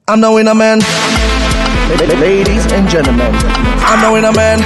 I'm the winner man. Ladies and gentlemen, I'm the winner man.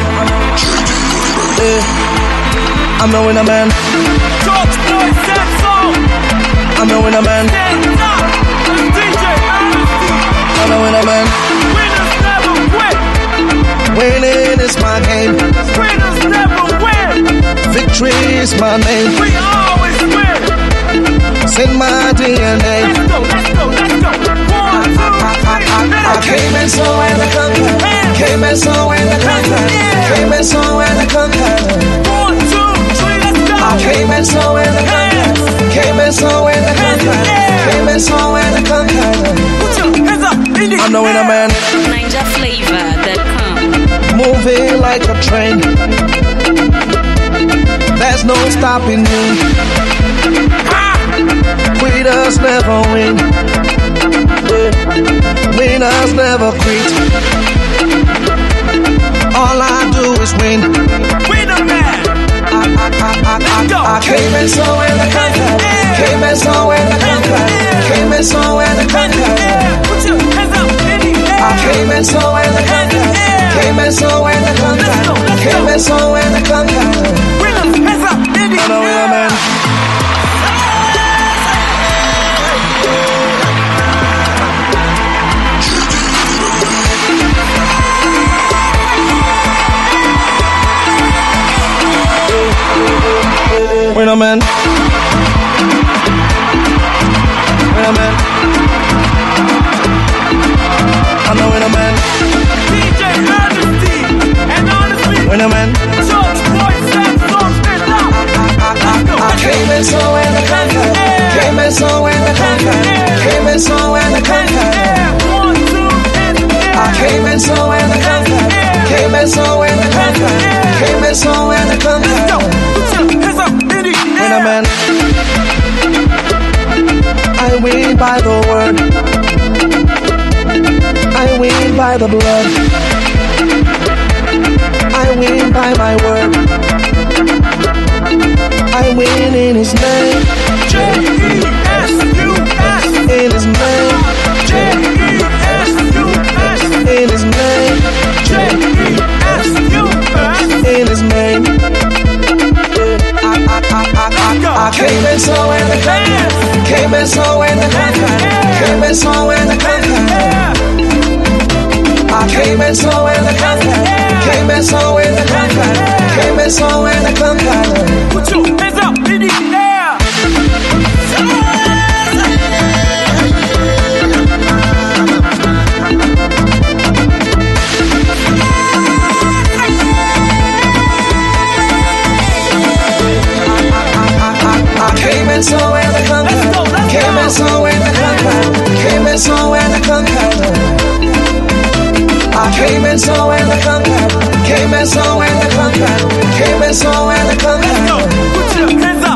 I'm the winner man. George Boy Saxo. I'm the winner man. Stand up. DJ Honesty. I'm the winner man. Winners never quit. Winning is my game. Winners never win. Victory is my name. We always win. It's in my DNA. Let's go, let's go, let's go. 1, 2, 3, I came and saw and I conquered. Came and saw and I conquered. Came and saw and I conquered. 1, 2, 3, let's go. I came and saw and I conquered. Came and saw and I conquered. Came and saw and I conquered. Put your hands up in the I'm the winner man. NinjaFlavor.com. Moving like a train. There's no stopping me. Quitters never win. Winners never quit. All I do is win. Winner man. Let's go. I came and saw and I conquered. Came and saw and I conquered. Came and saw and I conquered. Put your hands up in the air. I came and saw and I conquered. Came and saw and I conquered. Came and saw and I conquered. Winners, hands up in the I'm the winner man. Winner man. Winner man. I'm the winner man. DJ Honesty and Honestly. Winner man. George Boy Saxo. Stand up. Let's go. I came and saw and I conquered. Came and saw and I conquered. Came and saw and I conquered. 1, 2, and I came and saw and I conquered. Came and saw and I conquered. Came and saw and I let's go. conquered. Put your hands up in the Winner air. man. I win by the word. I win by the blood. I win by my word. I win in his name. J-E-S-U-S. In his name. J-E-S-U-S. In his name. J-E-S-U-S. In his name. I came and saw and I conquered. Came and saw and I conquered. Came and saw and I conquered. I came and saw and I conquered. Came and saw and I conquered. Came and saw and I conquered. Put your hands up in the air. I came and saw and I conquered. Came and saw and I conquered. Came and saw and I conquered. I came and saw and I conquered. Came and saw and I conquered. Came and saw and I conquered. Put your hands up.